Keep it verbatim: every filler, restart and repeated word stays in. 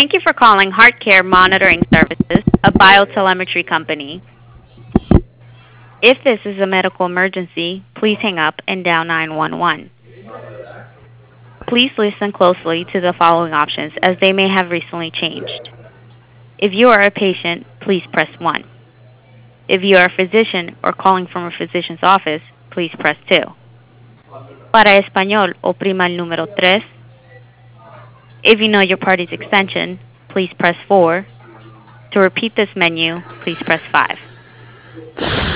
Thank you for calling HeartCare Monitoring Services, a biotelemetry company. If this is a medical emergency, please hang up and dial nine one one. Please listen closely to the following options as they may have recently changed. If you are a patient, please press one. If you are a physician or calling from a physician's office, please press two. Para español, oprima el número tres. If you know your party's extension, please press four. To repeat this menu, please press five.